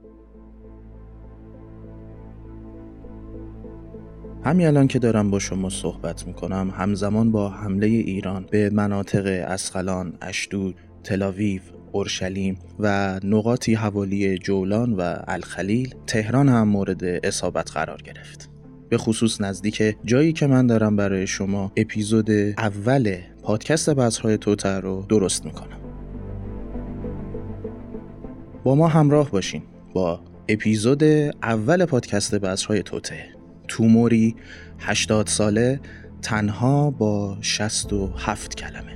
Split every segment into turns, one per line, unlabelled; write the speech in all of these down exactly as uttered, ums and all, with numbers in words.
همین الان که دارم با شما صحبت میکنم همزمان با حمله ایران به مناطق اسقلان، اشدود، تل‌آویو، اورشلیم و نقاطی حوالی جولان و الخلیل، تهران هم مورد اصابت قرار گرفت. به خصوص نزدیک جایی که من دارم برای شما اپیزود اول پادکست بذرهای توطئه رو درست میکنم. با ما همراه باشین با اپیزود اول پادکست بذرهای توطئه. توموری هشتاد ساله تنها با شصت و هفت کلمه.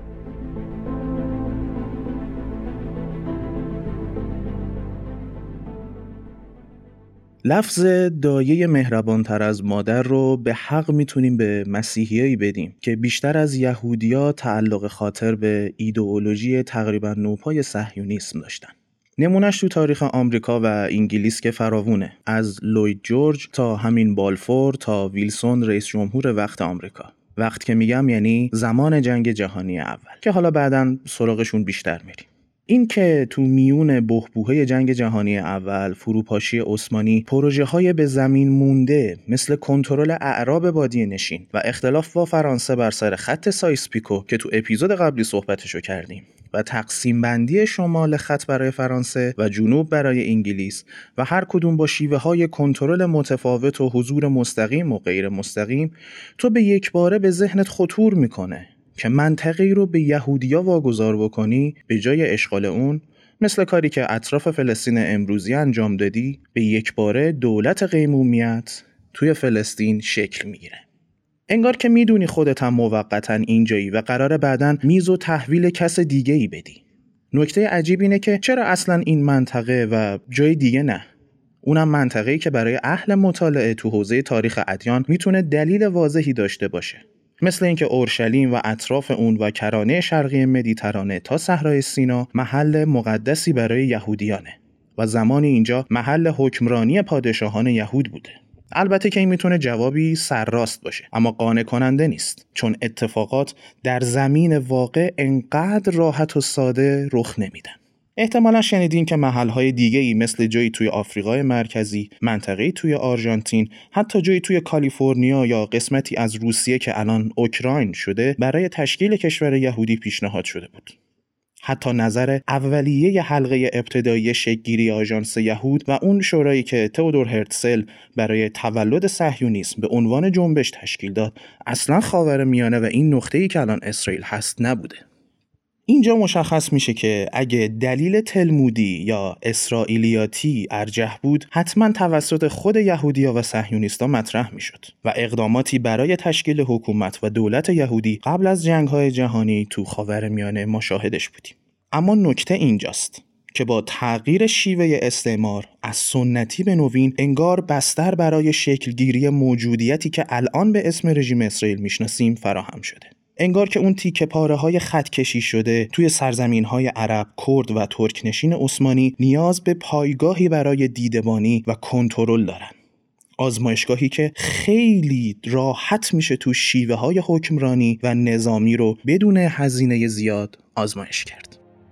لفظ دایه مهربانتر از مادر رو به حق میتونیم به مسیحیایی بدیم که بیشتر از یهودیا تعلق خاطر به ایدئولوژی تقریبا نوپای صهیونیسم داشتن. نمونش تو تاریخ آمریکا و انگلیس که فراوونه، از لوید جورج تا همین بالفور تا ویلسون رئیس جمهور وقت آمریکا. وقت که میگم یعنی زمان جنگ جهانی اول که حالا بعداً سراغشون بیشتر میریم. این که تو میون بحبوحه جنگ جهانی اول، فروپاشی عثمانی، پروژه‌های به زمین مونده مثل کنترل اعراب بادیه نشین و اختلاف با فرانسه بر سر خط سایس پیکو که تو اپیزود قبلی صحبتشو کردیم و تقسیم بندی شمال خط برای فرانسه و جنوب برای انگلیس و هر کدوم با شیوه های کنترل متفاوت و حضور مستقیم و غیر مستقیم، تو به یک باره به ذهنت خطور میکنه که منطقه‌ای رو به یهودیا واگذار بکنی به جای اشغال اون، مثل کاری که اطراف فلسطین امروزی انجام دادی، به یک باره دولت قیمومیت توی فلسطین شکل میگیره. انگار که میدونی خودت هم موقتاً اینجایی و قراره بعداً میزو تحویل کس دیگه‌ای بدی. نکته عجیب اینه که چرا اصلاً این منطقه و جای دیگه نه؟ اونم منطقه‌ای که برای اهل مطالعه تو حوزه تاریخ ادیان میتونه دلیل واضحی داشته باشه. مثل اینکه اورشلیم و اطراف اون و کرانه شرقی مدیترانه تا صحرای سینا محل مقدسی برای یهودیانه و زمانی اینجا محل حکمرانی پادشاهان یهود بوده. البته که این میتونه جوابی سرراست باشه، اما قانع کننده نیست، چون اتفاقات در زمین واقع انقدر راحت و ساده رخ نمیدن. احتمالا شنیدین که محل‌های دیگه‌ای مثل جایی توی آفریقای مرکزی، منطقه‌ای توی آرژانتین، حتی جایی توی کالیفرنیا یا قسمتی از روسیه که الان اوکراین شده، برای تشکیل کشور یهودی پیشنهاد شده بود. حتی نظر اولیه حلقه ابتدایی شکل‌گیری آژانس یهود و اون شورایی که تئودور هرتزل برای تولد صهیونیسم به عنوان جنبش تشکیل داد، اصلا خاورمیانه و این نقطه‌ای که الان اسرائیل هست نبوده. اینجا مشخص میشه که اگه دلیل تلمودی یا اسرائیلیاتی ارجح بود، حتما توسط خود یهودیا و صهیونیستا مطرح میشد و اقداماتی برای تشکیل حکومت و دولت یهودی قبل از جنگ‌های جهانی تو خاورمیانه ما شاهدش بودیم. اما نکته اینجاست که با تغییر شیوه استعمار از سنتی به نوین، انگار بستر برای شکلگیری موجودیتی که الان به اسم رژیم اسرائیل میشناسیم فراهم شده. انگار که اون تیکه پاره های خط کشی شده توی سرزمین های عرب، کرد و ترک نشین عثمانی نیاز به پایگاهی برای دیدبانی و کنترل دارن. آزمایشگاهی که خیلی راحت میشه تو شیوه های حکمرانی و نظامی رو بدون هزینه زیاد آزمایش کرد.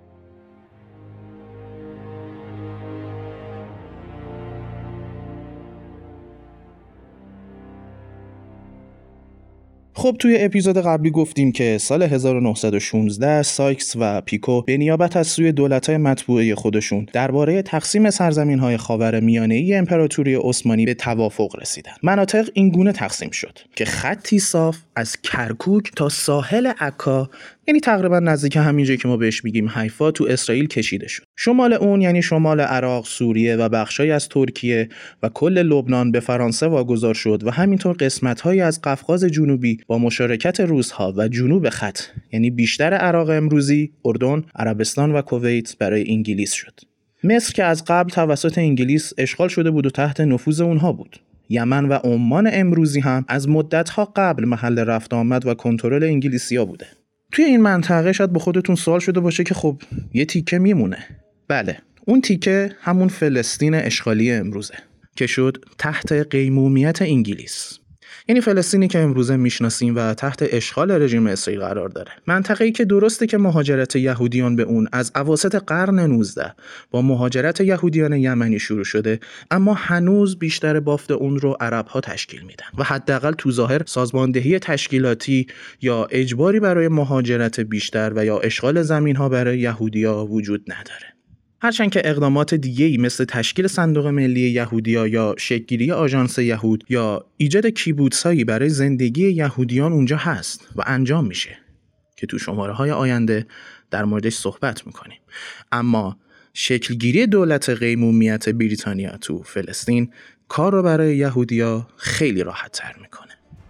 خب توی اپیزود قبلی گفتیم که سال هزار و نهصد و شانزده سایکس و پیکو به نیابت از سوی دولت‌های مطبوعه خودشون درباره تقسیم سرزمین‌های خاورمیانه‌ای امپراتوری عثمانی به توافق رسیدن. مناطق این گونه تقسیم شد که خطی صاف از کرکوک تا ساحل عکا، یعنی تقریبا نزدیک همین جایی که ما بهش میگیم حیفا، تو اسرائیل کشیده شد. شمال اون یعنی شمال عراق، سوریه و بخشایی از ترکیه و کل لبنان به فرانسه واگذار شد و همینطور قسمت‌هایی از قفقاز جنوبی با مشارکت روس‌ها و جنوب خط، یعنی بیشتر عراق امروزی، اردن، عربستان و کویت برای انگلیس شد. مصر که از قبل توسط انگلیس اشغال شده بود و تحت نفوذ اونها بود. یمن و عمان امروزی هم از مدت‌ها قبل محل رفت آمد و کنترل انگلیسی‌ها بوده. توی این منطقه شاید به خودتون سوال شده باشه که خب یه تیکه میمونه. بله، اون تیکه همون فلسطین اشغالی امروزه که شد تحت قیمومیت انگلیس. یعنی فلسطینی که امروزه میشناسیم و تحت اشغال رژیم اسرائیل قرار داره. منطقه‌ای که درسته که مهاجرت یهودیان به اون از اواسط قرن نوزدهم با مهاجرت یهودیان یمنی شروع شده، اما هنوز بیشتر بافت اون رو عرب‌ها تشکیل میدن و حداقل تو ظاهر سازماندهی تشکیلاتی یا اجباری برای مهاجرت بیشتر و یا اشغال زمین‌ها برای یهودی‌ها وجود نداره. هرچند که اقدامات دیگه‌ای مثل تشکیل صندوق ملی یهودیا یا شکل‌گیری آژانس یهود یا ایجاد کیبوتس‌هایی برای زندگی یهودیان اونجا هست و انجام میشه که تو شماره‌های آینده در موردش صحبت میکنیم. اما شکل‌گیری دولت قیمومیت بریتانیا تو فلسطین کار رو برای یهودیا خیلی راحت‌تر میکنه.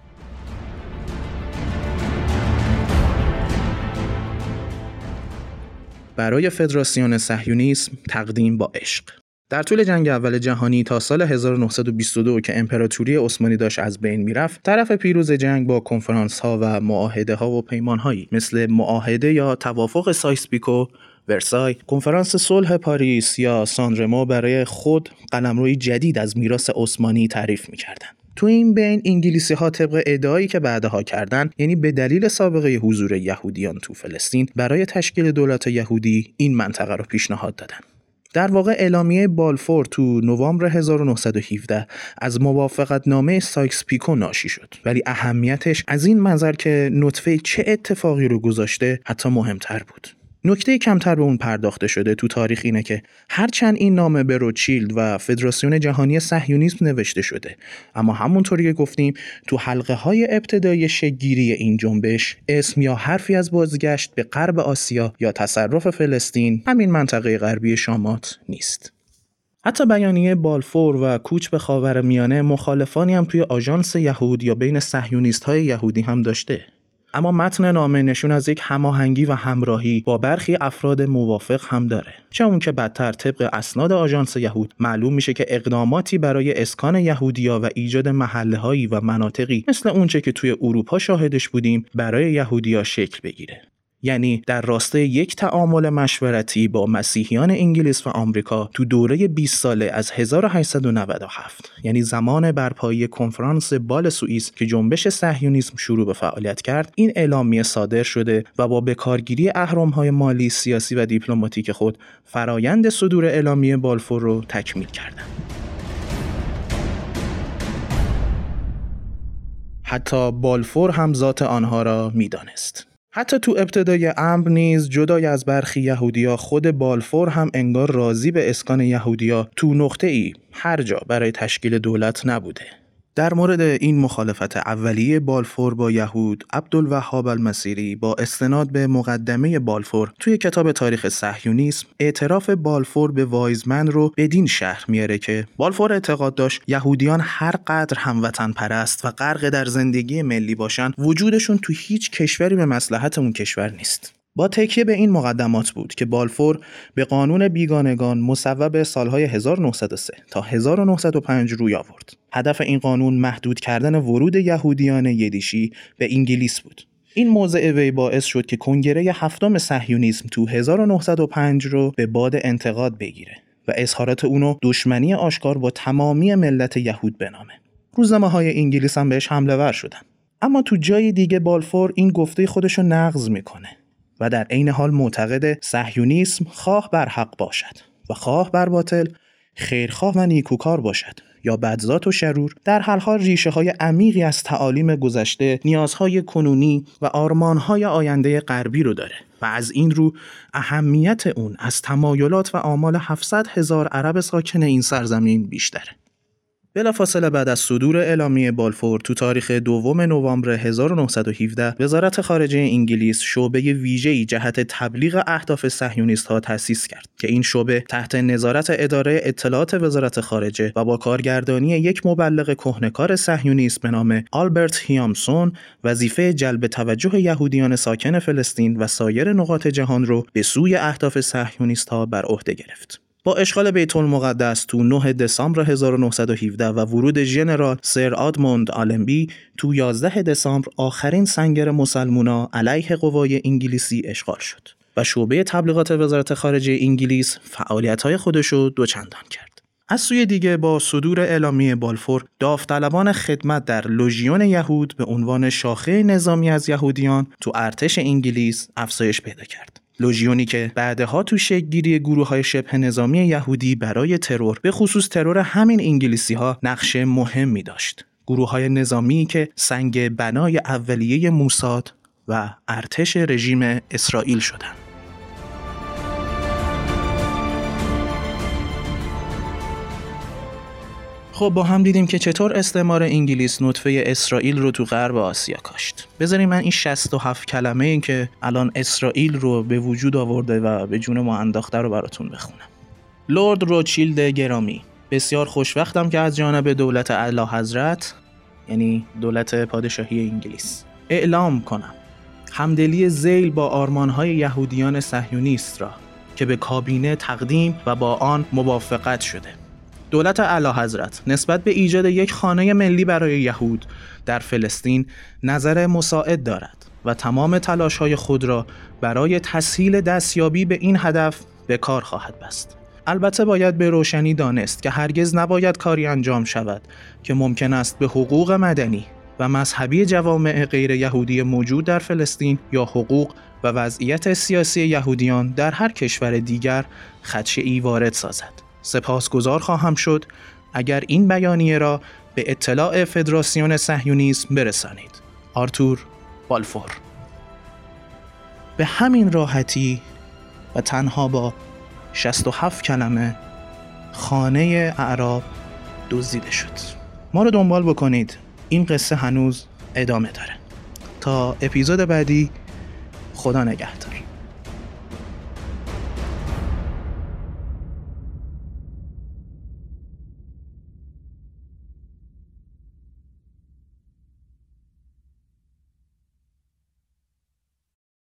برای فدراسیون صهیونیسم تقدیم با عشق. در طول جنگ اول جهانی تا سال هزار و نهصد و بیست و دو که امپراتوری عثمانی داشت از بین میرفت، طرف پیروز جنگ با کنفرانس ها و معاهده ها و پیمان هایی مثل معاهده یا توافق سایکس-پیکو، ورسای، کنفرانس صلح پاریس یا سان رمو برای خود قلمروی جدید از میراث عثمانی تعریف می‌کردند. تو این بین انگلیسی ها طبق ادعایی که بعدها کردن، یعنی به دلیل سابقه حضور یهودیان تو فلسطین، برای تشکیل دولت یهودی این منطقه رو پیشنهاد دادن. در واقع اعلامیه بالفور تو نوامبر هزار و نهصد و هفده از موافقتنامه سایکس-پیکو ناشی شد، ولی اهمیتش از این منظر که نطفه چه اتفاقی رو گذاشته حتی مهمتر بود. نکته کمتر به اون پرداخته شده تو تاریخ اینه که هرچند این نامه به روتشیلد و فدراسیون جهانی صهیونیسم نوشته شده، اما همونطوری که گفتیم تو حلقه های ابتدایی شکل‌گیری این جنبش اسم یا حرفی از بازگشت به غرب آسیا یا تصرف فلسطین، همین منطقه غربی شامات، نیست. حتی بیانیه بالفور و کوچ به خاورمیانه مخالفانی هم توی آژانس یهود یا بین صهیونیست‌های یهودی هم داشته. اما متن نامه نشون از یک هماهنگی و همراهی با برخی افراد موافق هم داره. چه اون که بدتر طبق اسناد آژانس یهود معلوم میشه که اقداماتی برای اسکان یهودیا و ایجاد محله‌هایی و مناطقی مثل اونچه که توی اروپا شاهدش بودیم برای یهودیا شکل بگیره. یعنی در راستای یک تعامل مشورتی با مسیحیان انگلیس و آمریکا تو دوره بیست ساله از هزار و هشتصد و نود و هفت، یعنی زمان برپایی کنفرانس بال سوئیس که جنبش صهیونیسم شروع به فعالیت کرد، این اعلامیه صادر شده و با بکارگیری اهرم‌های مالی، سیاسی و دیپلماتیک خود فرایند صدور اعلامیه بالفور رو تکمیل کردند. حتی بالفور هم ذات آنها را می‌دانست. حتی تو ابتدای امر نیز جدای از برخی یهودیا، خود بالفور هم انگار راضی به اسکان یهودیا تو نقطه‌ای هر جا برای تشکیل دولت نبوده. در مورد این مخالفت اولیه بالفور با یهود، عبدالوهاب المسیری با استناد به مقدمه بالفور توی کتاب تاریخ صهیونیسم اعتراف بالفور به وایزمن رو بدین شرح میاره که بالفور اعتقاد داشت یهودیان هر قدر هموطن پرست و غرق در زندگی ملی باشن، وجودشون تو هیچ کشوری به مصلحت اون کشور نیست. با تکیه به این مقدمات بود که بالفور به قانون بیگانگان مصوب سالهای هزار و نهصد و سه تا هزار و نهصد و پنج روی آورد. هدف این قانون محدود کردن ورود یهودیان یدیشی به انگلیس بود. این موضع وی باعث شد که کنگره هفتم صهیونیسم تو هزار و نهصد و پنج رو به باد انتقاد بگیره و اظهارات اونو دشمنی آشکار با تمامی ملت یهود بنامه. روزنامه‌های انگلیس هم بهش حمله ور شدن. اما تو جای دیگه بالفور این گفته خودشو نقض میکنه و در عین حال معتقد صهیونیسم خواه بر حق باشد و خواه بر باطل، خیرخواه و نیکوکار باشد یا بدذات و شرور، در هر حال ریشه های عمیقی از تعالیم گذشته، نیازهای کنونی و آرمانهای آینده غربی رو داره و از این رو اهمیت اون از تمایلات و آمال هفتصد هزار عرب ساکن این سرزمین بیشتره. بلافاصله بعد از صدور اعلامیه بالفور تو تاریخ دوم نوامبر هزار و نهصد و هفده وزارت خارجه انگلیس شعبه ویژه‌ای جهت تبلیغ اهداف صهیونیست‌ها تأسیس کرد که این شعبه تحت نظارت اداره اطلاعات وزارت خارجه و با کارگردانی یک مبلغ کهنه‌کار صهیونیست به نام آلبرت هیامسون وظیفه جلب توجه یهودیان ساکن فلسطین و سایر نقاط جهان رو به سوی اهداف صهیونیست‌ها بر عهده گرفت. با اشغال بیت المقدس تو نه دسامبر هزار و نهصد و هفده و ورود ژنرال سر آدموند آلنبی تو یازده دسامبر آخرین سنگر مسلمونا علیه قوای انگلیسی اشغال شد و شعبه تبلیغات وزارت خارجه انگلیس فعالیت‌های خودشو دوچندان کرد. از سوی دیگه با صدور اعلامیه بالفور، داوطلبان خدمت در لژیون یهود به عنوان شاخه نظامی از یهودیان تو ارتش انگلیس افزایش پیدا کرد. لژیونی که بعدها تو شکل‌گیری گروه‌های شبه نظامی یهودی برای ترور، به خصوص ترور همین انگلیسی‌ها، نقش مهمی داشت. گروه‌های نظامی که سنگ بنای اولیه موساد و ارتش رژیم اسرائیل شدند. خب با هم دیدیم که چطور استعمار انگلیس نطفه اسرائیل رو تو غرب آسیا کاشت. بذاریم من این شصت و هفت کلمه این که الان اسرائیل رو به وجود آورده و به جون ما انداخته رو براتون بخونم. لرد روتشیلد گرامی، بسیار خوشوقتم که از جانب دولت اعلیحضرت، یعنی دولت پادشاهی انگلیس، اعلام کنم همدلی ذیل با آرمان‌های یهودیان صهیونیست را که به کابینه تقدیم و با آن موافقت شده. دولت اعلیحضرت نسبت به ایجاد یک خانه ملی برای یهود در فلسطین نظر مساعد دارد و تمام تلاش‌های خود را برای تسهیل دستیابی به این هدف به کار خواهد بست. البته باید به روشنی دانست که هرگز نباید کاری انجام شود که ممکن است به حقوق مدنی و مذهبی جوامع غیر یهودی موجود در فلسطین یا حقوق و وضعیت سیاسی یهودیان در هر کشور دیگر خدشه‌ای وارد سازد. سپاسگزار خواهم شد اگر این بیانیه را به اطلاع فدراسیون صهیونیسم برسانید. آرتور بالفور. به همین راحتی و تنها با شصت و هفت کلمه خانه اعراب دزدیده شد. ما رو دنبال بکنید، این قصه هنوز ادامه داره. تا اپیزود بعدی، خدا نگهدار.